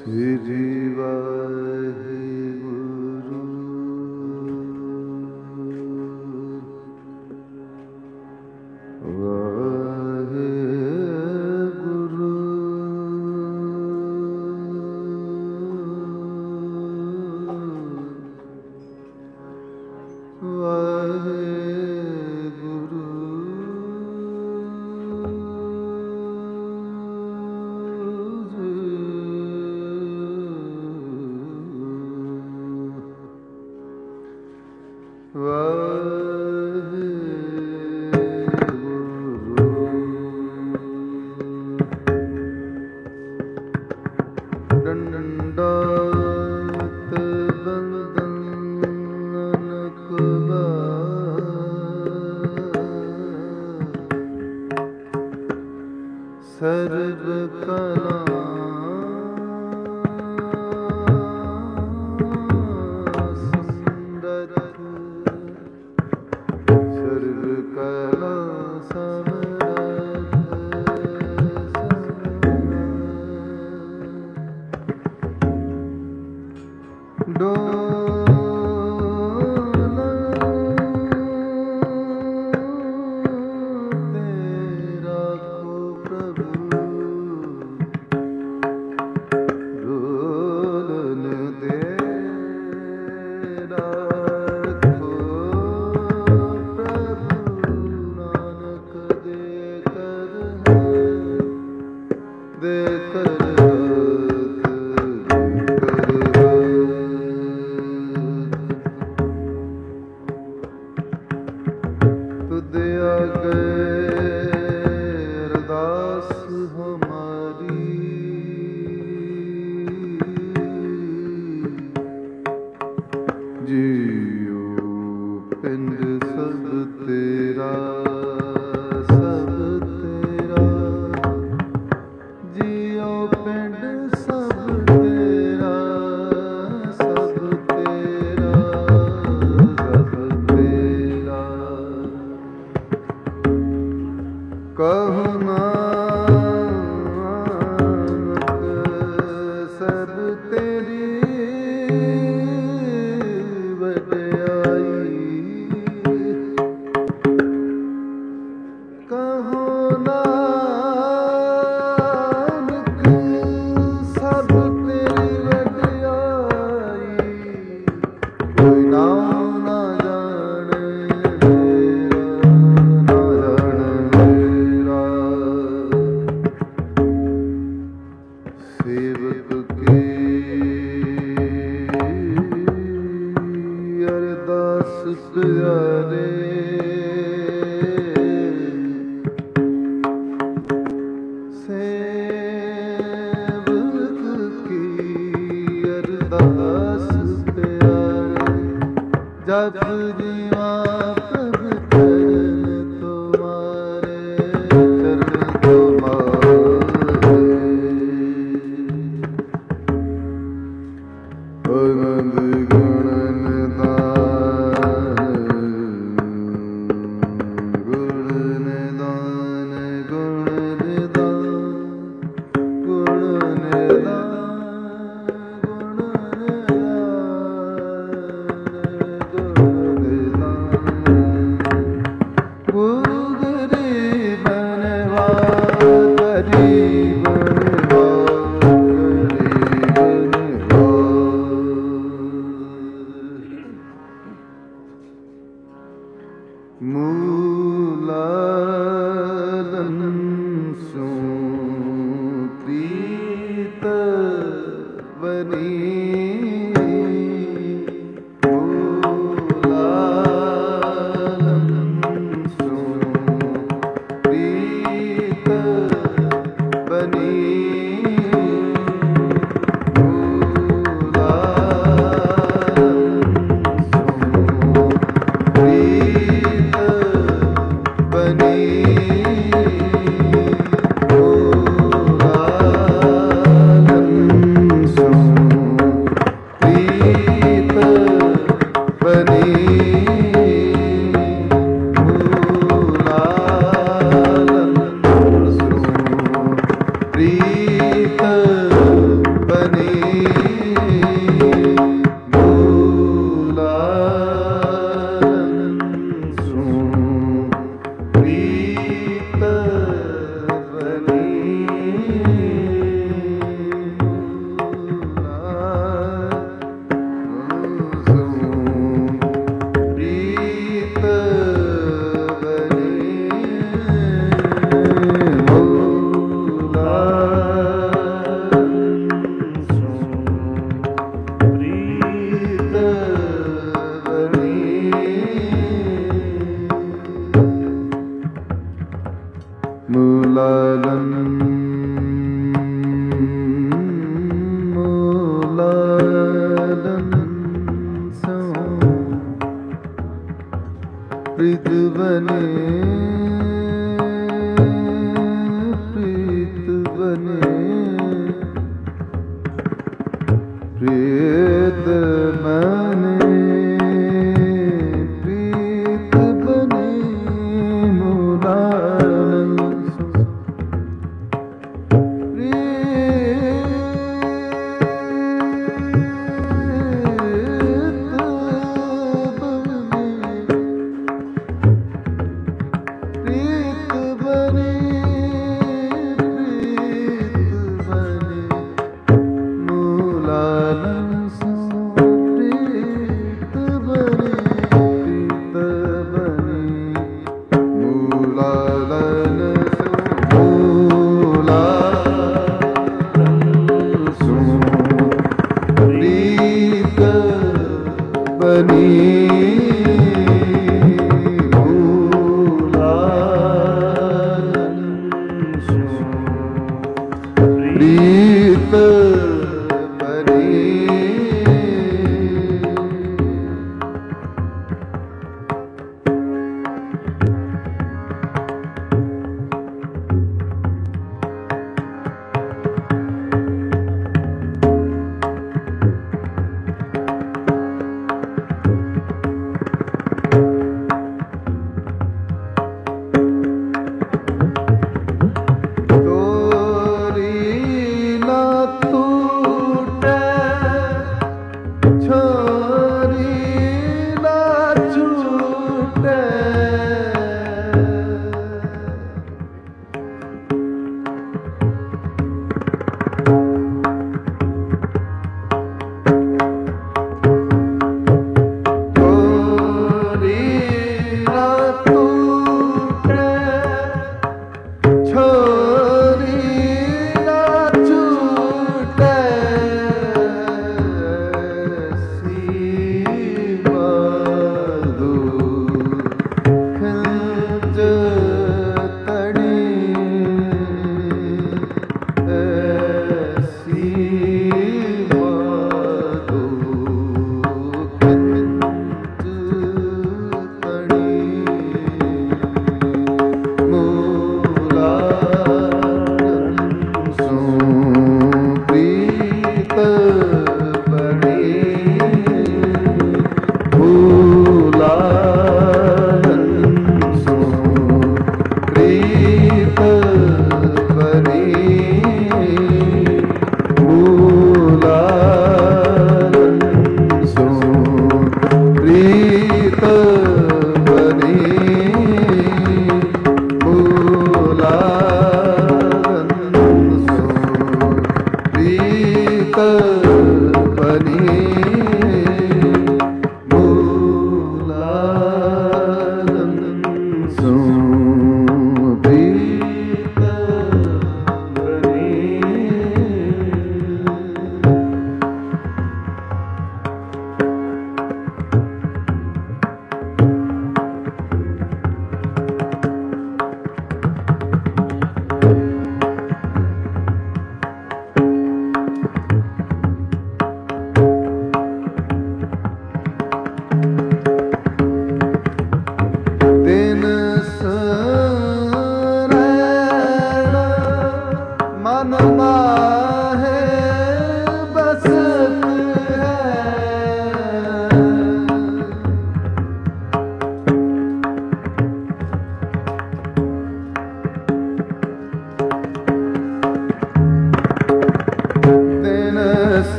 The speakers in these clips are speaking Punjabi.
ਸ੍ਰੀ ਵਾਹਿਗੁਰੂ ਸਰਬ ਕਲਾ ਸਮਰਥ ਸਰਬ ਕਲਾ ਸਮਰਥ ਪ੍ਰੀਤ ਬਨੀ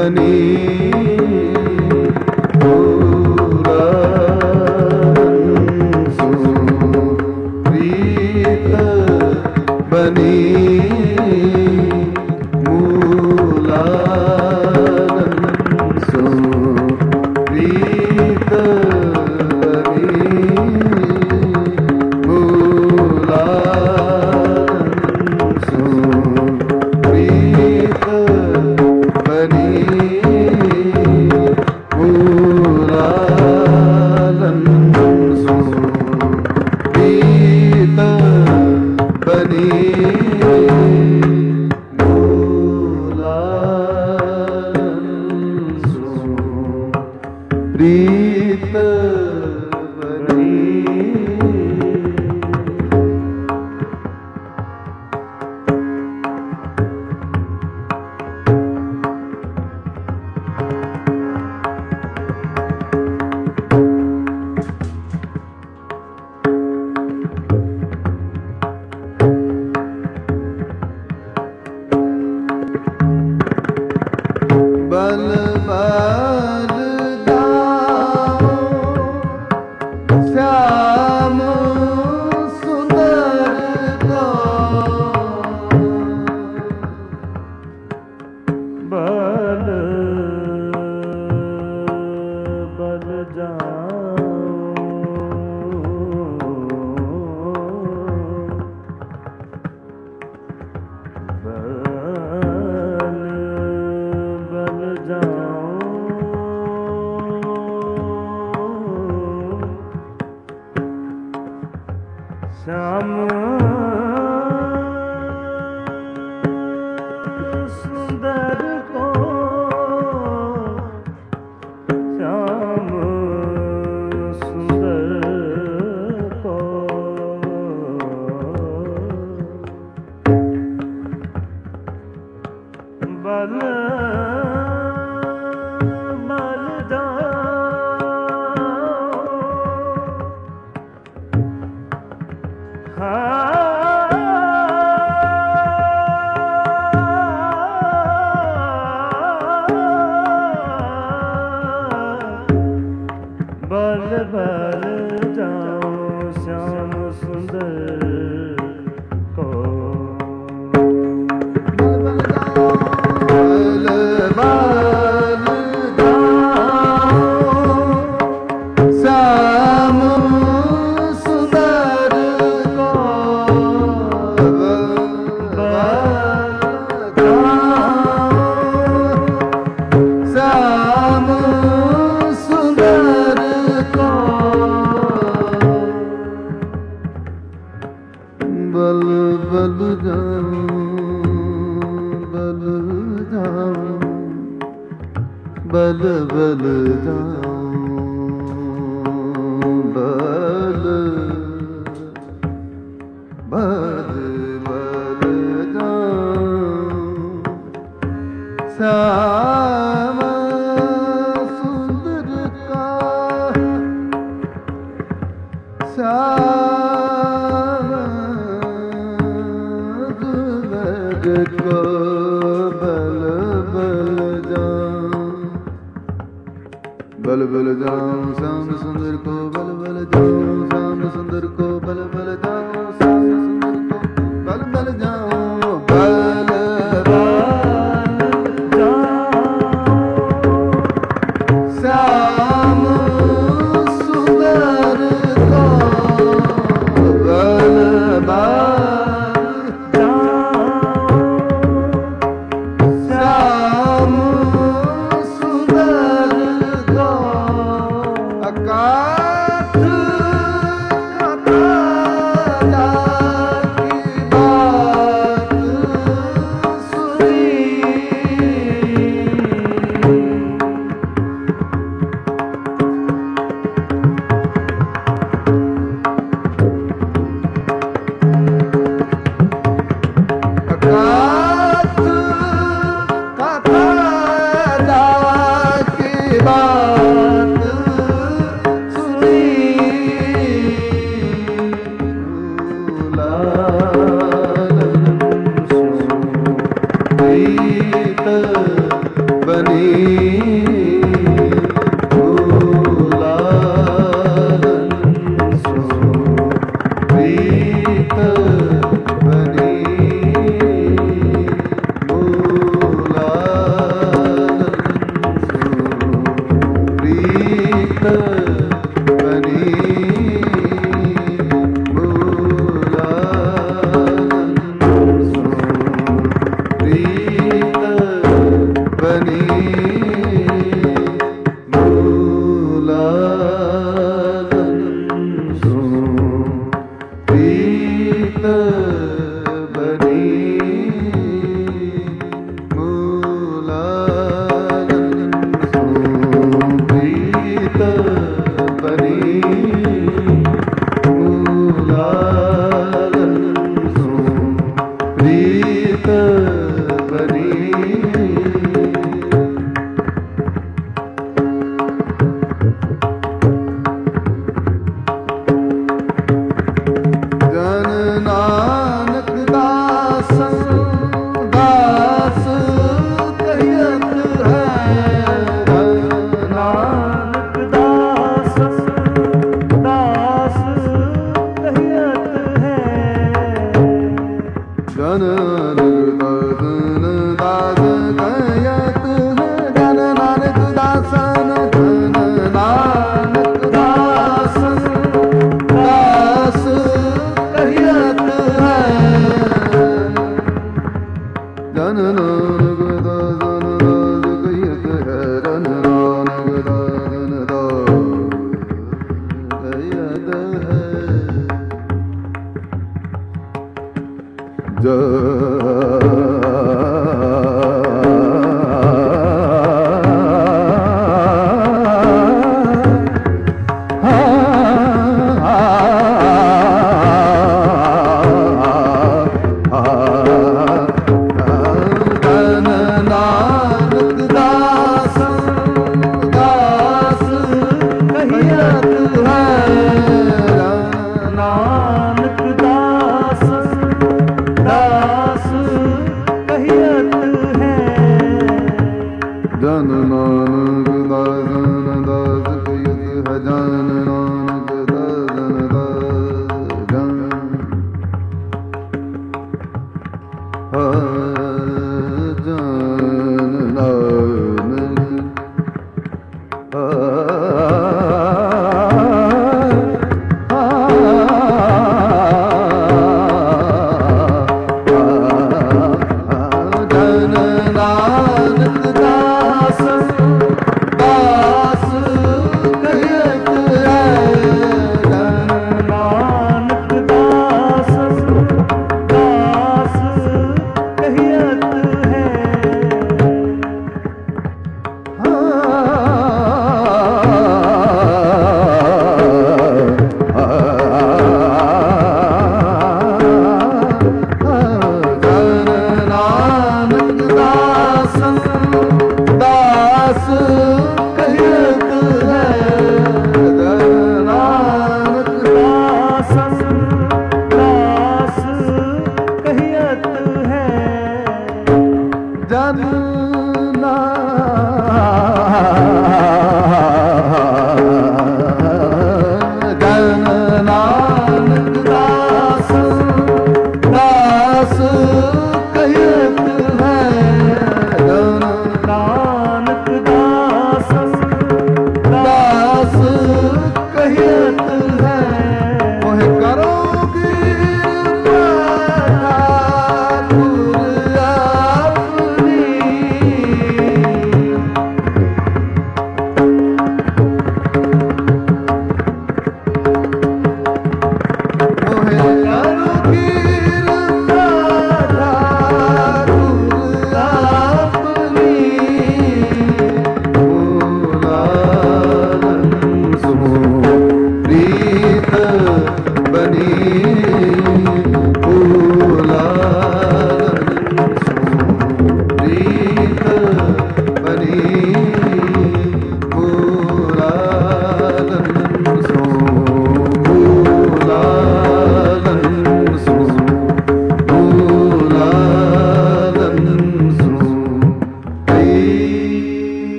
बनी प्रीत बनी प्रीत बनी बल बल श्याम सुंदर को बल बल जाओ श्याम सुंदर को श्याम सुंदर को बल बल बल बल जाओ श्याम सुंदर को बल बल जाओ श्याम सुंदर को श्याम सुंदर बल बल जाओ बल जाओ बल बल जाओ बल बल बल जाओ श्याम सुंदर का को बल बल जाओ बल बल जाओ श्याम सुंदर को बल बल जाओ श्याम सुंदर को बल बल जाओ श्याम सुंदर को बल बल जाओ बल बल जाओ श्याम सुंदर को बल बल Got ਪ੍ਰੀਤ ਬਨੀ ਮੂਲਾ ਪ੍ਰੀਤ ਬਨੀ ਮੂਲਾ ਪ੍ਰੀਤ ਬਨੀ ਮੂਲਾ ਪ੍ਰੀਤ ਬਨੀ ਮੂਲਾ ਪ੍ਰੀਤ ਬਨੀ ਮੂਲਾ ਪ੍ਰੀਤ ਬਨੀ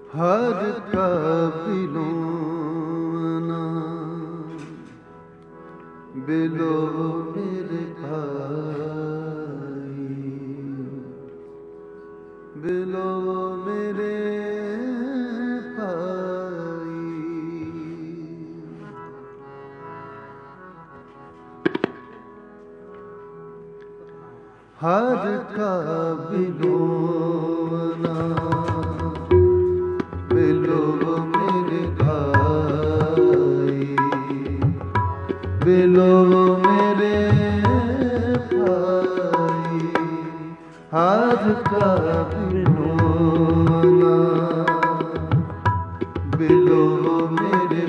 हर का बिलोना बिलो मेरे भाई, बिलो मेरे भाई। हर का बिलोना बिलो मेरे भाई, बिलो मेरे भाई। हर का बिलोना बिलो मेरे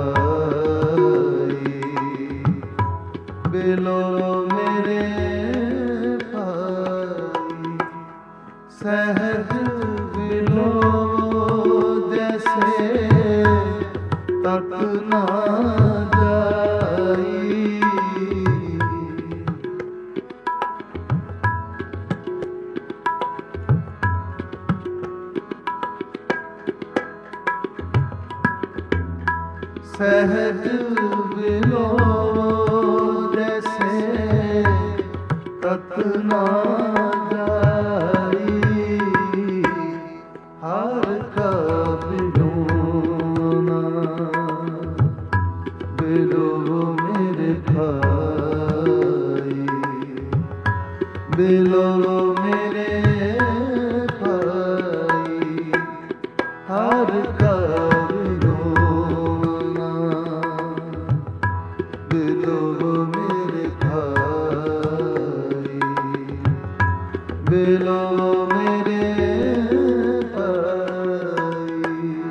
भाई, बिलो मेरे भाई। सहज बिलो जैसे तक ना जाई, सहज बिलो जैसे तक ना जाई। हर का बिलोना बिलो मेरे भाई, बिलो मेरे भाई। हर का बिलोना बिलो मेरे भाई, बिलो मेरे भाई।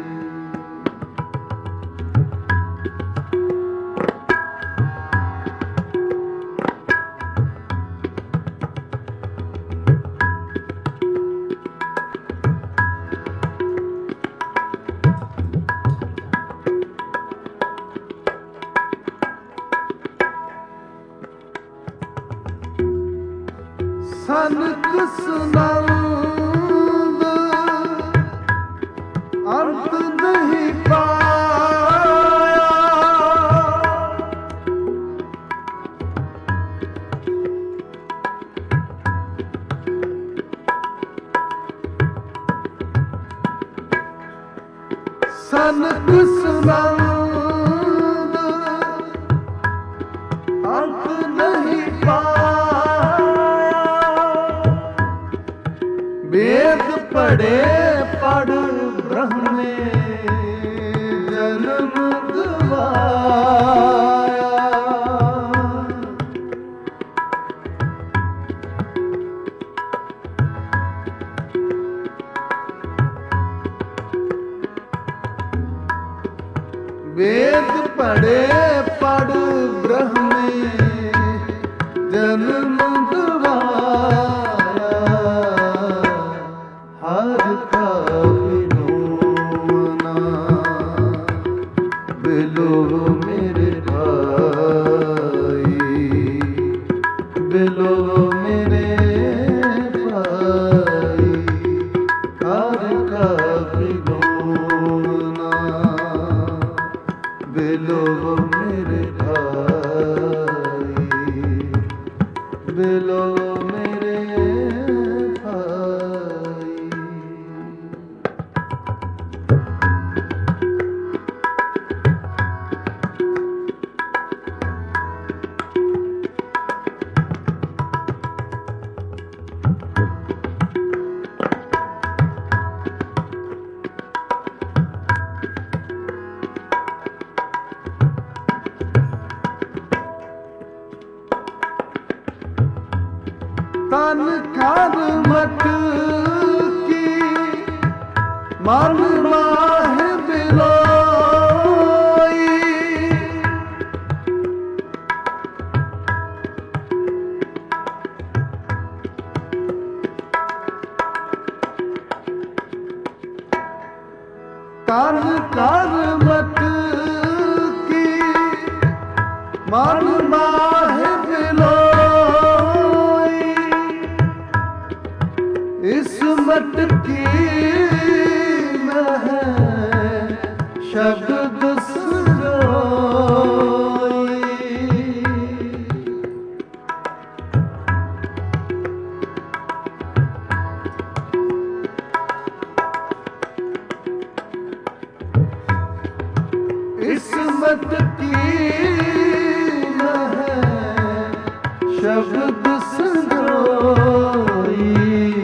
सनक सुनंद अंत नहीं पाया, सनक सुनंद अंत नहीं पाया। वेद पढ़े पढ़ ब्रह्म में जन्म गवाया, वेद पढ़े पढ़ ब्रह्म में जन्म गवाया। हर का बिलोना बिलो मेरे भाई, बिलो मेरे भाई। हर का बिलोना बिलो मेरे भाई, बिलो मेरे भाई। तन कर मट की मन माहे बिलोई, तन कर मट की मन माहे बिलोई। इस मटकी में है ਸ਼ਬਦ ਸਰੋਈ ਇਸਮਤ ਕੀ ਨ ਹੈ ਸ਼ਬਦ ਸੰਜੋਈ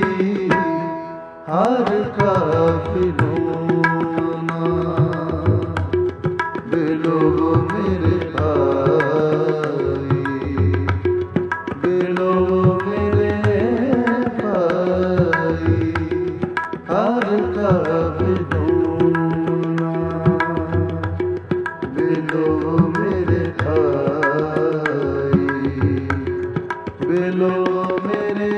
ਹਰ ਕਾ ਬਿਲੋਨਾ ਬਿਲੋ ਮੇਰੇ ਭਾਈ ਬਿਲੋ ਮੇਰੇ ਭਾਈ ਹਰ ਕਾ ਬਿਲੋਨਾ ਬਿਲੋ ਮੇਰੇ ਭਾਈ ਬਿਲੋ ਮੇਰੇ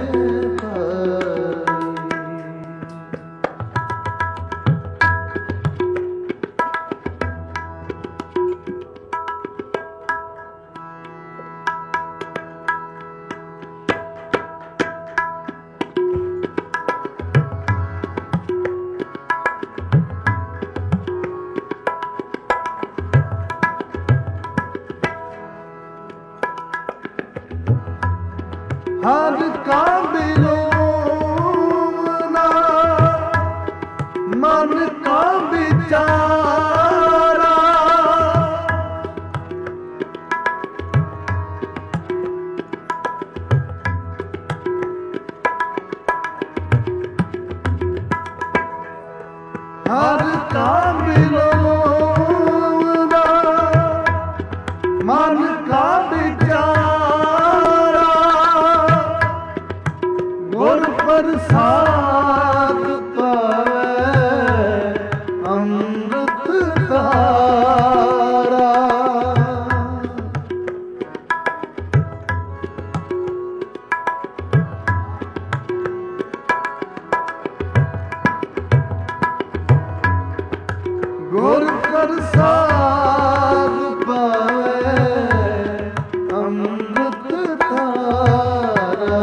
ਹਰ ਕਾ ਬਿਲੋਨਾ ਮਨ ਕਾ ਵਿਚਾਰਾ ਹਰ ਕਾ ਬਿਲੋਨਾ ਮਨ ਕਾ ਵਿਚਾਰਾ ਗੁਰ ਪ੍ਰਸਾਦ ਪਾਵੈ ਅੰਮ੍ਰਿਤ ਧਾਰਾ ਗੁਰ ਪ੍ਰਸਾਦ ਪਾਵੈ ਅੰਮ੍ਰਿਤ ਧਾਰਾ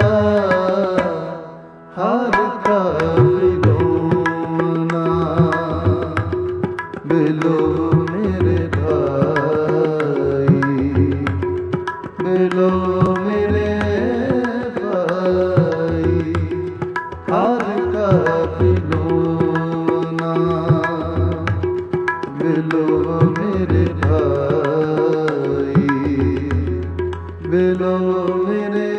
ਹਰ ਕਾ ਬਿਲੋਨਾ ਬਿਲੋ ਮੇਰੇ ਭਾਈ ਬਿਲੋ ਮੇਰੇ ਭਾਈ ਹਰ ਕਾ ਬਿਲੋਨਾ ਬਿਲੋ ਮੇਰੇ ਭਾਈ ਬਿਲੋ ਮੇਰੇ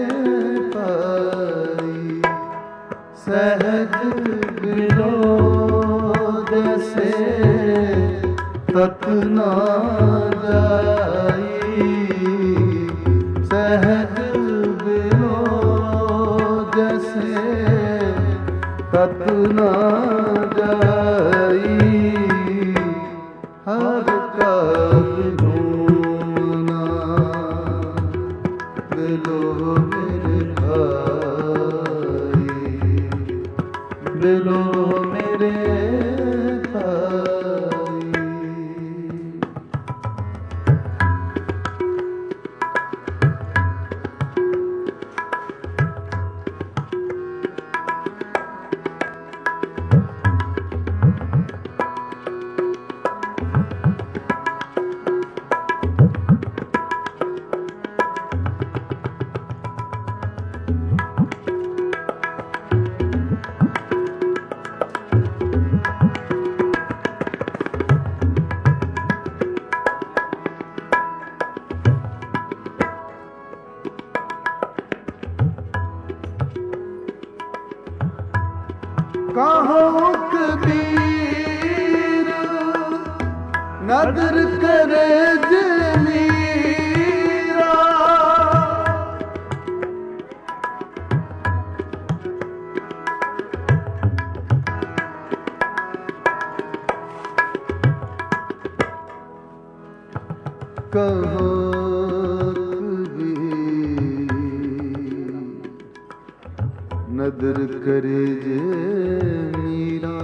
ਭਾਈ ਸਹਿਜ ਬਿਲੋ ਜੈਸੇ ਤਤ ਨਾ ਜਾਈ ਸਹਿਜ ਬਿਲੋ ਜੈਸੇ ਤਤ ਨਾ ਜਾਈ ਹਰ ਕਾ ਬਿਲੋਨਾ ਬਿਲੋ ਮੇਰੇ ਭਾਈ ਬਿਲੋ ਮੇਰੇ ਭਾਈ ਕਹੋ ਕਬੀਰ ਨਦਰ ਕਰੇ ਜਮੀਰਾ ਕਹੋ ਨਦਰ ਕਰੇ ਜੇ ਮੀਰਾ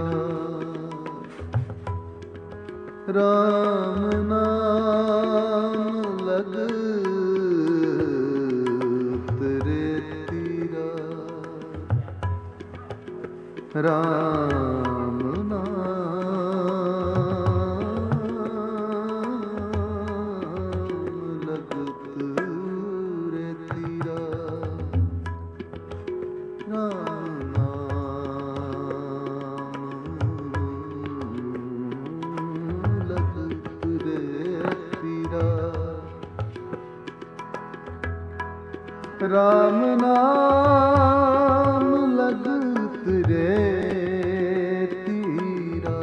ਰਾਮ ਨਾਮ ਲਗ ਤੇਰੇ ਤੀਰਾ ਰਾਮ ਨਾਮ राम नाम लगत रे तीरा,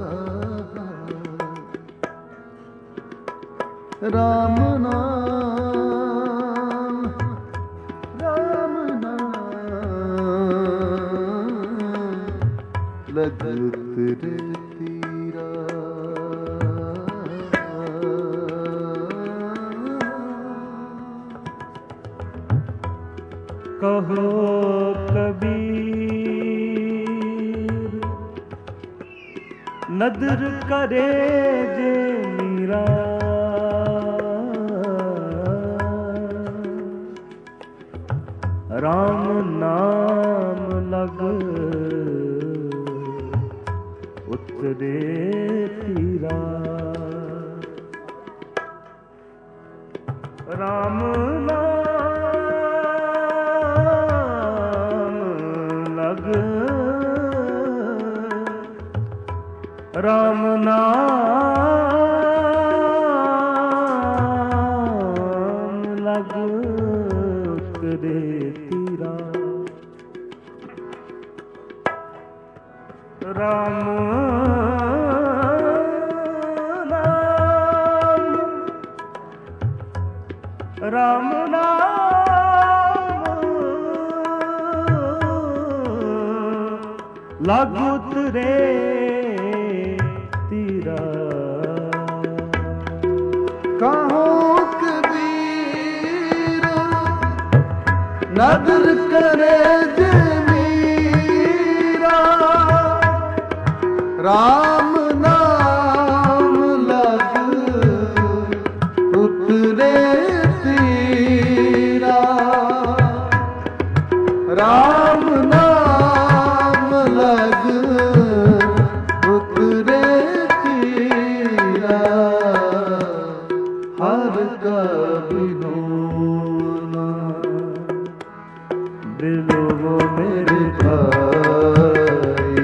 राम नाम लगत रे तीरा। कहो कबीर नदर करे जे मीरा, राम नाम लग उतरे तीरा, राम नाम लग, राम नाम लग उतरे तीरा, राम नाम, राम नाम लग उतरे तीरा। कहो कबीर नदर करे जे मीरा, राम नाम लग उतरे तीरा, राम नाम लग उतरे तीरा। हर का बिनोना बिलो मेरे भाई,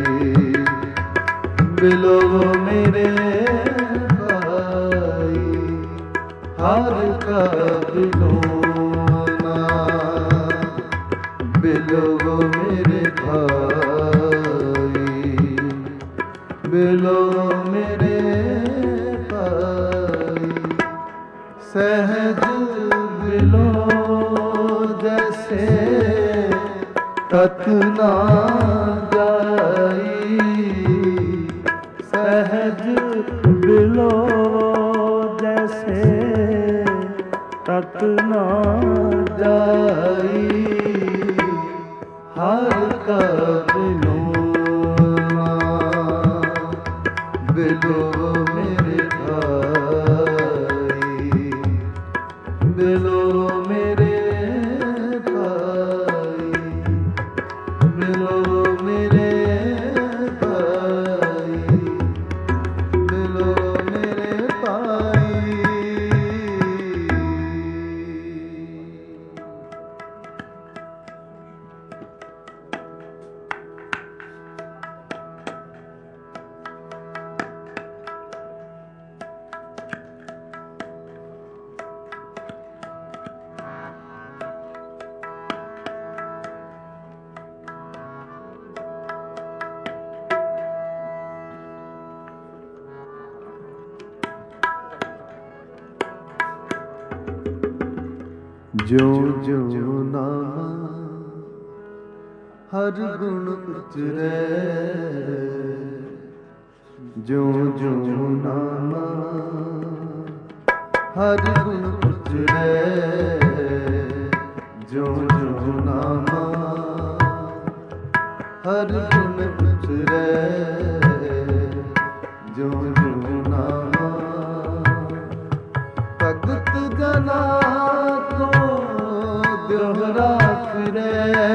बिलो मेरे भाई, हर का बिनोना बिलो मेरे भाई, बिलो मेरे भाई। सहज बिलो जैसे तत ना जाई, सहज बिलो जैसे तत ना जाई। हर का बिलोना बिलो मेरे भाई, बिलो मेरे भाई, बिलो मेरे भाई, बिलो मेरे भाई। जो जो नामा हर गुण उतरे, जो जो नामा हर गुण उतरे, जो जो नामा हर गुण उतरे, जो जो नामा भगत जना को दोहरा फिरे,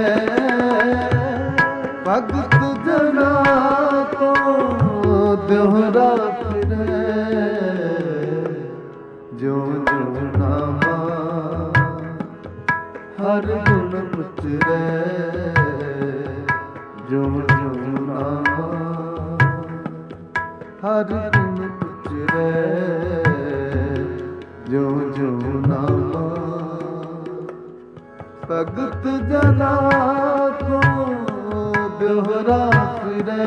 भगत जना को दोहरा फिरे, जो जो नामा हर गुण उतरे, जो जो नामा हर गुण उतरे, जो जो नामा ਭਗਤ ਜਨਾ ਕੋ ਦੋਹਰਾ ਫਿਰੇ,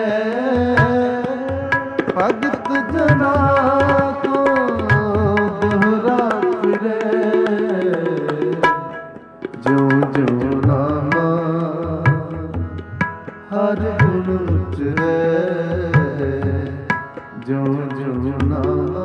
ਭਗਤ ਜਨਾ ਕੋ ਦੋਹਰਾ ਫਿਰੇ, ਜੋ ਜੋ ਨਾਮਾ ਹਰ ਗੁਣ ਉਚਰੇ, ਜੋ ਜੋ ਨਾਮਾ।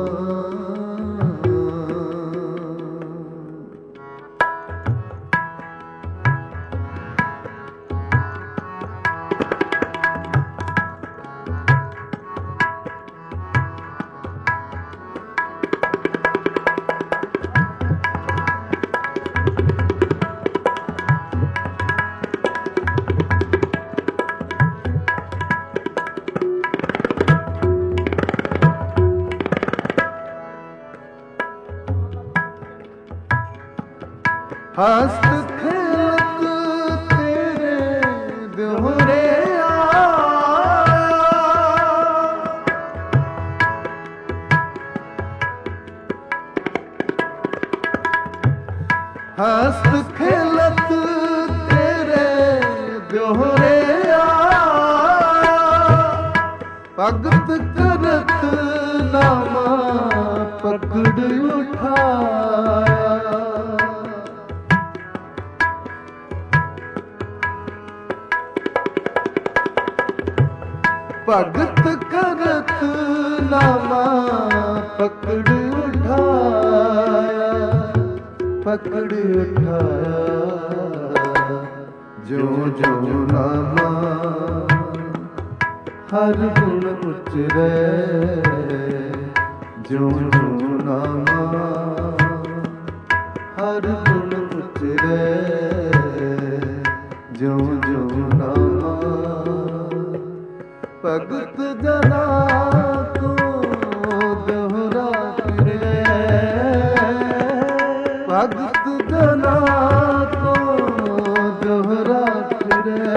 ਹਸਤ ਖੇਲਤ ਤੇਰੇ ਦੋਹਰੇ ਹਸਤ ਖੇਲਤ ਤੇਰੇ ਦੋਹਰੇ ਭਗਤ ਕਰਤ ਨਾਮਾ ਪਕੜ ਉਠਾਇਆ, ਭਗਤ ਕਰਤ ਨਾਮਾ ਪਕੜ ਉਠਾਇਆ, ਪਕੜ ਉਠਾਇਆ, ਜੋ ਜੋ ਨਾਮਾ ਹਰ ਗੁਣ ਉਚਰੇ, ਜੋ ਜੋ ਨਾਮਾ ਹਰ ਗੁਣ ਉਚਰੇ, ਜੋ ਜੋ ਨਾਮਾ। ਭਗਤ ਜਨਾ ਕੋ ਦੋਹਰਾ ਫਿਰੇ, ਭਗਤ ਜਨਾ ਕੋ ਦੋਹਰਾ ਫਿਰੇ,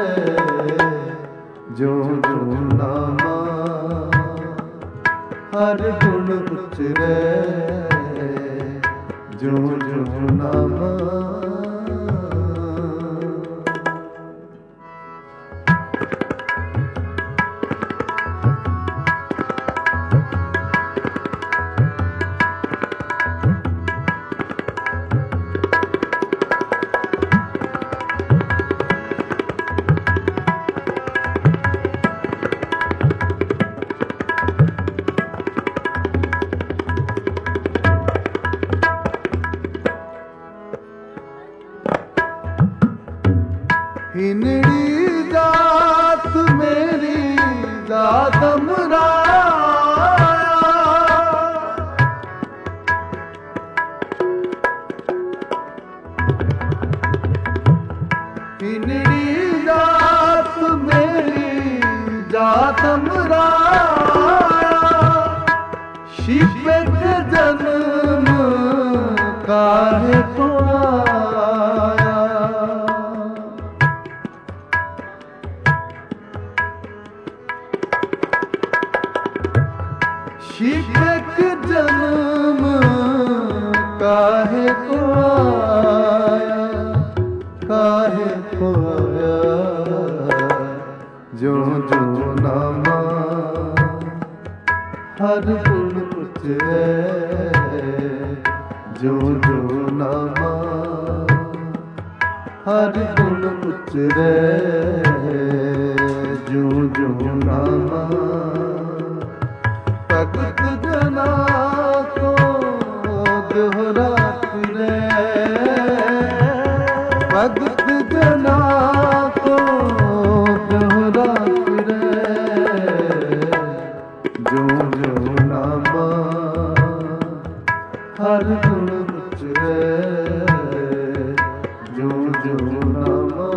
ਜੋ ਜੋ ਨਾਮਾ ਹਰ ਗੁਣ ਉਚਰੇ, ਜੋ ਜੋ ਨਾਮਾ। ਹਿਨੜੀ ਜਾਤ ਮੇਰੀ ਜਾਤ ਮਰਾਇਆ, ਹਿਨੜੀ ਜਾਤ ਮੇਰੀ ਜਾਤ ਮਰਾਇਆ, ਸ਼ਿਪੇ ਤੇ ਜਨਮ ਕਾਹੇ ਤੋਂ ਆਇਆ, ਸ਼ਿਪਕ ਜਨਮ ਕਾਹੇ ਕੋ ਆਇਆ, ਕਾਹੇ ਕੋ ਆਇਆ, ਜੋ ਜੋ ਨਾਮਾ ਹਰ ਗੁਣ ਉਚਰੇ, ਜੋ ਜੋ ਨਾਮਾ ਹਰ ਗੁਣ ਉਚਰੇ, ਜੋ ਜੋ ਨਾਮਾ। ਭਗਤ ਜਨਾ ਕੋ ਦੋਹਰਾ ਫਿਰੇ, ਭਗਤ ਜਨਾ ਕੋ ਦੋਹਰਾ ਫਿਰੇ, ਜੋ ਜੋ ਨਾਮਾ ਹਰ ਗੁਣ ਉਚਰੇ, ਜੋ ਜੋ ਨਾਮਾ।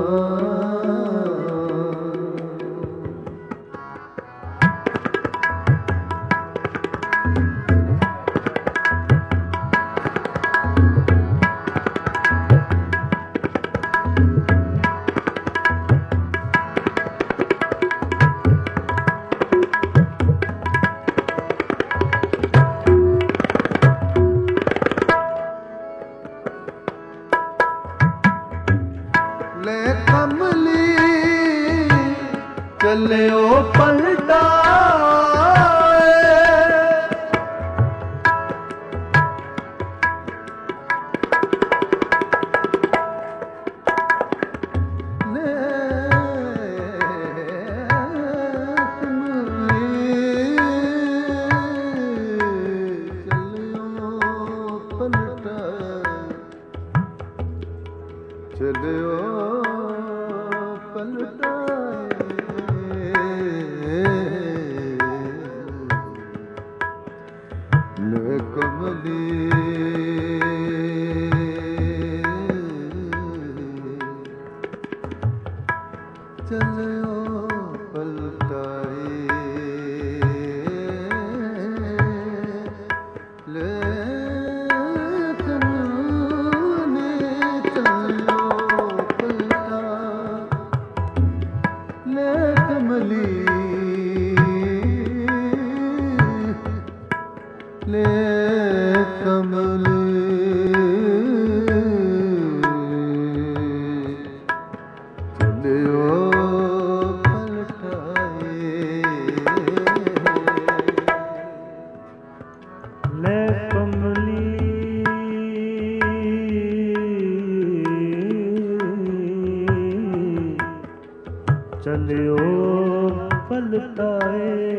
ਪਲਟਾਏ।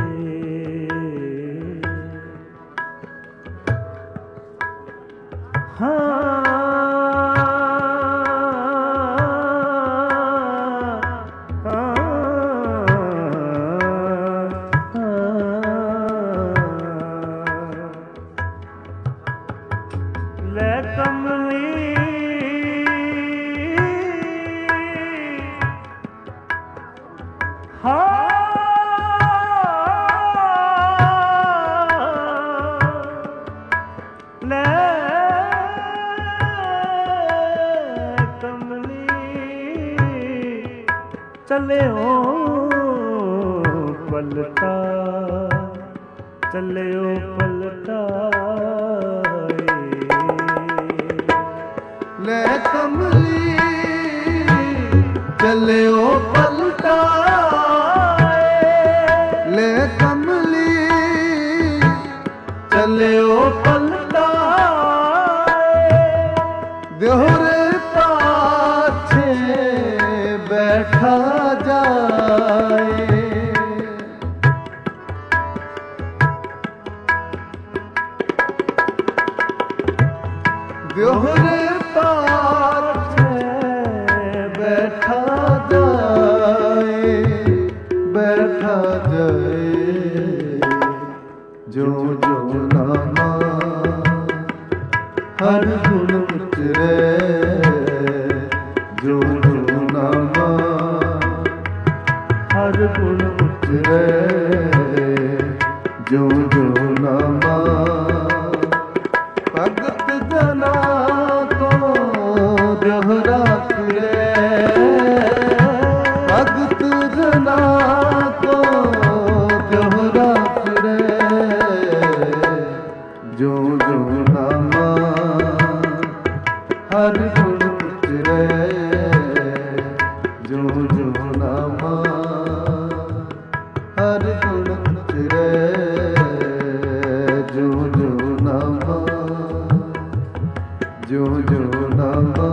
ਲੈ ਕਮਲੀ ਲੈ ਕਮਲੀ ਚੱਲਿਓ ਪਲਟਾ, ਚੱਲਿਓ ਪਲਟਾਏ। ਲੈ ਕਮਲੀ ਚੱਲਿਓ ਪਲਟਾਏ। ਲੈ ਕਮਲੀ ਚੱਲਿਓ ਪਲਟਾਏ। ਦਿਹੁਰੇ ਪਾਛੇ ਬੈਠਾ ਜਾਏ। ਦਿਹੁਰੇ ਪਾਛੇ ਬੈਠਾ ਜਾਏ, ਬੈਠਾ ਜਾਏ। ਜੋ ਜੋ ਨਾਮਾ ਹਰ ਗੁਣ ਉਚਰੇ, ਜੋ ਜੋ ਨਾਮਾ ਹਰ ਗੁਣ ਉਚਰੇ, ਜੋ ਜੋ ਨਾਮਾ ਭਗਤ ਜਨਾ ਕੋ ਦਿਹੁਰਾ ਫਿਰੇ। ਭਗਤ ਜਨਾ ਕੋ ਦਿਹੁਰਾ ਫਿਰੇ, ਜੋ ਜੋ ਨਾਮਾ ਹਰ ਗੁਣ ਉਚਰੇ, ਜੋ ਜੋ ਨਾਮਾ ਹਰ ਗੁਣ ਉਚਰੇ, ਜੋ ਜੋ ਨਾਮਾ, ਜੋ ਜੋ ਨਾਮਾ,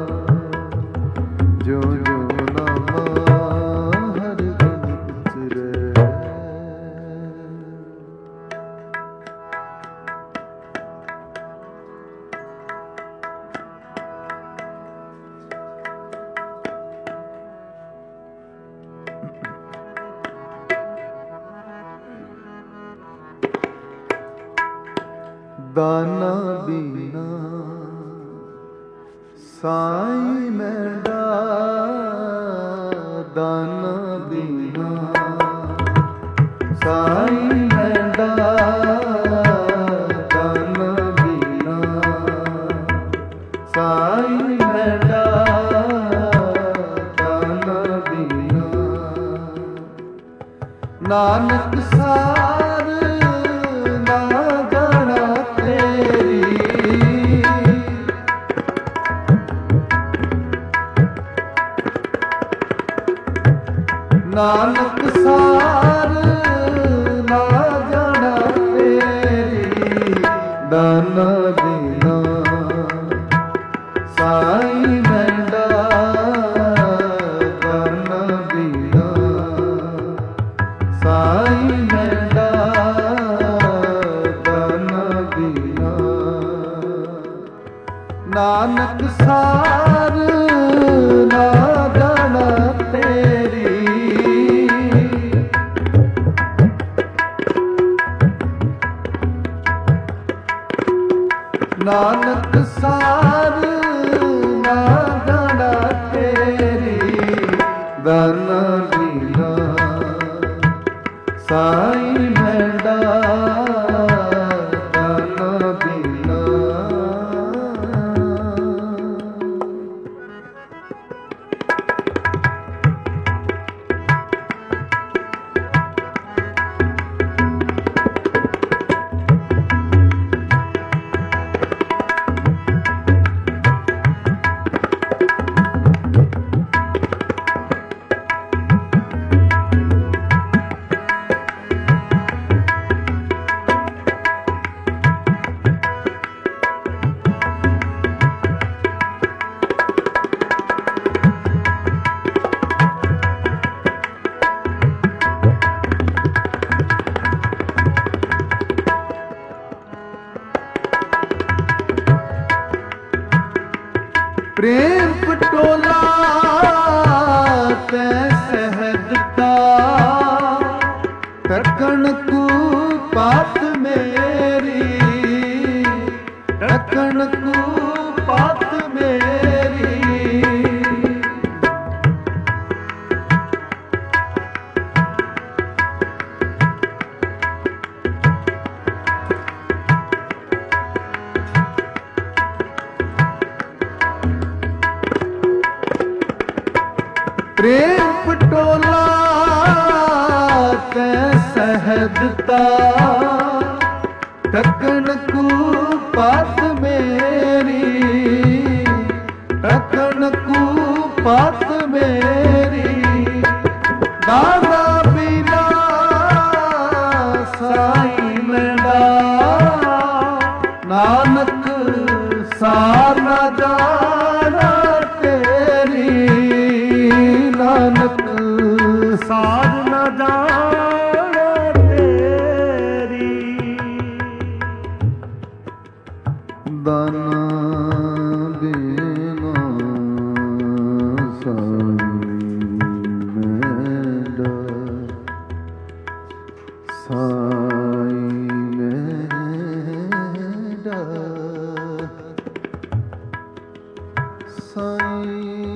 ਜੋ ਜੋ ਨਾਮਾ ਹਰ ਗੁਣ ਉਚਰੇ। ਦਾਨਾ ਬੀਨਾ ਸਾਈ ਮੈਂਡਾ, ਦਾਨਾ ਬੀਨਾ ਸਾਈ ਮੈਂਡਾ, ਦਾਨਾ ਬੀਨਾ ਸਾਈ ਮੈਂਡਾ, ਦਾਨਾ ਬੀਨਾ। ਨਾਨਕ ਸਾਰ ਨਾ ਜਾਣਾ ਤੇਰੀ, ਨਾਨਕ ਸਾਰ ਨਾ ਜਾਣਾ ਤੇਰੀ। ਦਾਨਾ ਬੀਨਾ ਸਾਈ ਮੈਂਡਾ, ਦਾਨਾ ਬੀਨਾ ਸਾਈ ਮੈਂਡਾ, ਦਾਨਾ ਬੀਨਾ। ਨਾਨਕ ਸਾਰ ਨਾ ਜਾਣਾ ਤੇਰੀ, ਨਾਨਕ ਸਾਰ ਨਾ ਜਾਣਾ ਤੇਰੀ। ਦਾਨਾ ਬੀਨਾ ਸਾਈ ਮੈਂਡਾ, ਦਾਨਾ ਬੀਨਾ। ਢੱਕਣ ਕੂ ਪਾਤ ਮੇਰੀ, ਢੱਕਣ ਕੂ ਪਾਤ ਮੇਰੀ। ਪ੍ਰੇਮ ਪਟੋਲਾ ਤੈ ਸਹਿਦਤਾ, ਢੱਕਣ ਕੂ ਪਾਤ ਮੇਰੀ, ਢੱਕਣ ਕੂ ਪਾਤ ਮੇਰੀ। ਦਾਦਾ ਬਿਨਾ ਸਾਈ ਮੈਂਡਾ, ਨਾਨਕ ਸਾਰ ਨਾ ਜਾਣਾ ਤੇਰੀ, ਨਾਨਕ ਸਾਧ ਨਾ ਜਾਣ ਤੇਰੀ। ਦਾਨਾ ਬਿਨਾ ਸਾਈ ਮੈਂਡਾ, ਸਾਈ ਮੈਂਡਾ, ਸਾਈ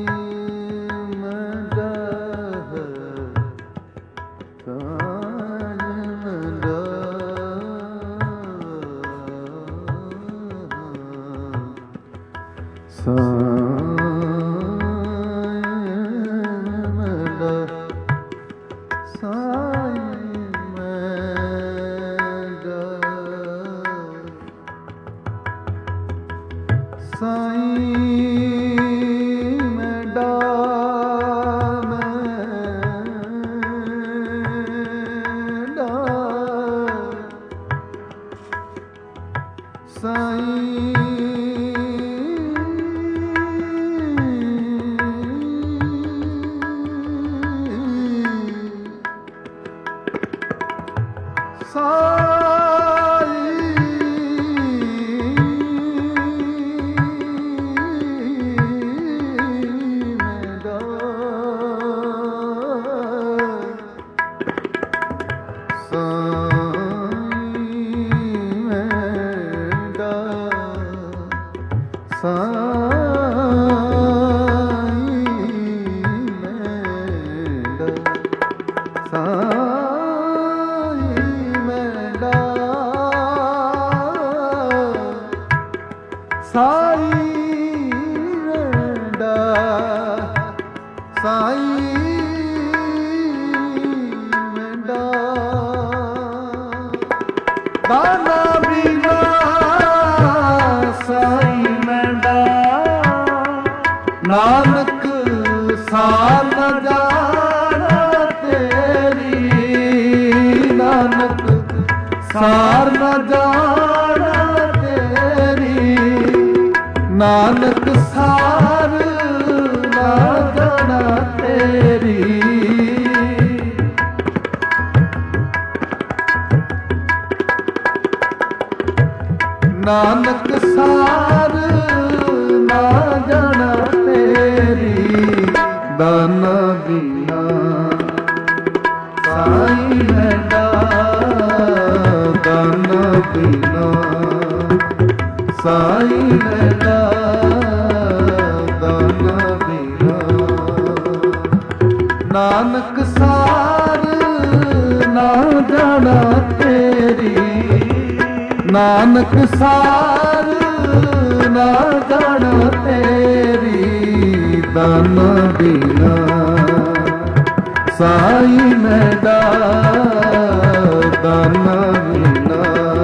ਨਾਨਕ ਸਾਰ ਨਾ ਜਾਣਾ ਤੇਰੀ, ਨਾਨਕ ਸਾਰ ਨਾ ਜਾਣਾ ਤੇਰੀ, ਨਾਨਕ ਸਾਰ ਨਾ ਜਾਣਾ ਤੇਰੀ। ਨਾਨਕ ਸਾਰ ਨਾ ਜਾਣਾ ਤੇਰੀ, ਦਾਨਾ ਬਿਨਾ ਸਾਈ ਮੈਂਡਾ, ਦਾਨਾ ਬਿਨਾ ਸਾਈ ਮੈਂਡਾ, ਦਾਨਾ ਬਿਨਾ। ਨਾਨਕ ਸਾਰ ਨਾ ਜਾਣਾ ਤੇਰੀ, ਨਾਨਕ ਸਾਰ ਨਾ ਜਾਣਾ ਤੇਰੀ, ਦਾਨਾ ਬਿਨਾ ਸਾਈ ਮੈਂਡਾ, ਦਾਨਾ ਬਿਨਾ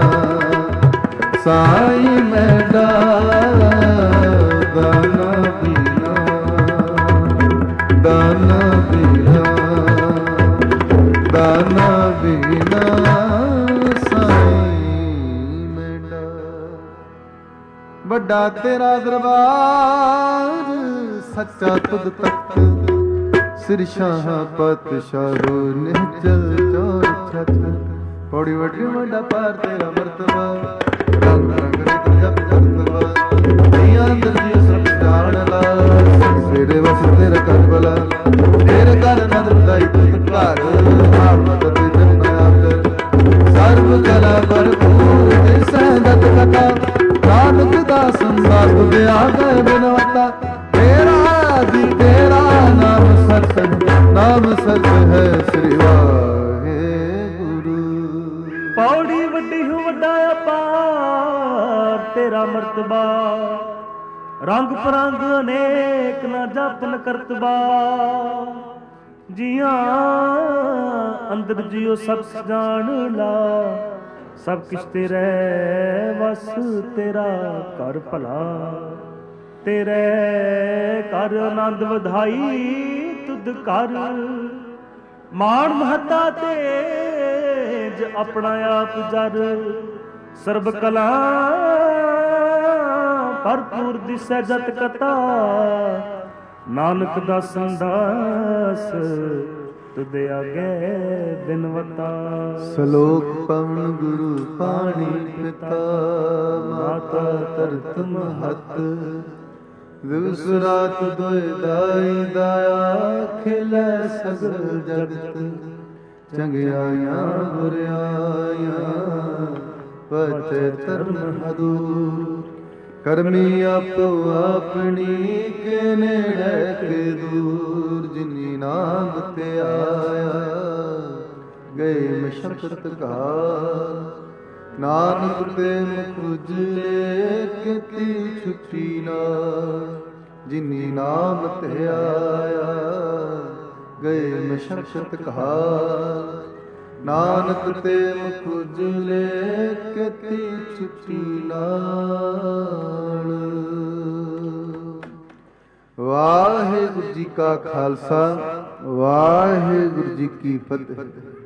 ਸਾਈ ਮੈਂਡਾ, ਦਾਨਾ ਬਿਨਾ, ਦਾਨਾ ਬਿਨਾ, ਦਾਨਾ ਬਿਨਾ ਵੱਡਾ ਤੇਰਾ ਦਰਬਾਰ, ਸੱਚਾ ਤੁਧ ਤਖਤ, ਸਿਰ ਸ਼ਾਹ ਪਾਤਸ਼ਾਹੋ ਨਿਹਚਲ ਚੌਰ ਛਤ। ਪੌੜੀ ਵੱਡੀ ਵੱਡਾ ਪਾਰ ਤੇਰਾ ਮਰਤਬਾ, ਰੰਗ ਰੰਗ ਦੇ ਜਪ ਜਪ ਦੀਆਂ ਦਰਜੀ ਸਭ ਜਾਣ ਲਾ। ਸਿਰੇ ਵਸ ਤੇਰਾ ਕਰ ਬਲਾ, ਤੇਰੇ ਕਰ ਨਦਰ ਦਾਈ ਤੁਧ ਘਰ, ਆਪ ਮਦਦ ਜਨ ਆਪ ਤੇਰਾ ਮਰਤਬਾ। ਰੰਗ ਪਰੰਗ ਅਨੇਕ ਨਾ ਜਾਪਨ ਕਰਤਬਾ। ਜੀਆਂ ਅੰਦਰ ਜਿਉ ਸਭ ਜਾਣ ਲਾ। ਸਭ ਕਿਛ ਤੇਰੇ ਵਸ ਤੇਰਾ ਕਰ ਭਲਾ। ਤੇਰੇ ਕਰ ਆਨੰਦ ਵਧਾਈ ਤੁਧ ਕਰ। ਮਾਣ ਮਹੱਤਾ ਤੇਜ ਆਪਣਾ ਆਪ ਜਰ। ਸਰਬ ਕਲਾ ਭਰਪੂਰ ਦਿਸੈ ਜਤ ਕਤਾ। ਨਾਨਕ ਦਾ ਸੰਦਾਸ ਤੁਧ ਆਗੇ ਬਿਨਵਤਾ। ਸਲੋਕ ਪਵਨ ਗੁਰੂ ਪਾਣੀ ਪਿਤਾ। ਮਾਤਾ ਧਰਤ ਮਹਤ। ਦਿਵਸ ਰਾਤ ਦੁਇ ਦਾਈ ਦਾਇਆ। ਖਿਲੈ ਸਗਲ ਜਗਤ। ਚੰਗਿਆਈਆਂ ਬੁਰਿਆਈਆਂ ਪਚੈ ਧਰਮ ਹਦੂਰ। ਕਰਮੀ ਆਪੋ ਆਪਣੀ ਕੇ ਨੇੜੇ ਕੇ ਦੂਰ। ਜਿਨੀ ਨਾਮ ਤੇ ਆਇਆ ਗਏ ਮਸ਼ਕਤ ਘਾਰ। ਨਾਨਕ ਤੇ ਮੁਖ ਉਜਲੇ ਕੀਤੀ ਛੁੱਟੀ ਨਾ। ਜਿਨੀ ਨਾਮ ਤੇ ਆਇਆ ਗਏ ਮਸ਼ਕਤ ਘਾਰ। ਨਾਨਕ ਤੇ ਮੁਖ ਉਜਲੇ ਕੀਤੀ ਛੁੱਟੀ ਨਾਲ। ਵਾਹਿਗੁਰੂ ਜੀ ਕਾ ਖਾਲਸਾ, ਵਾਹਿਗੁਰੂ ਜੀ ਕੀ ਫਤਿਹ।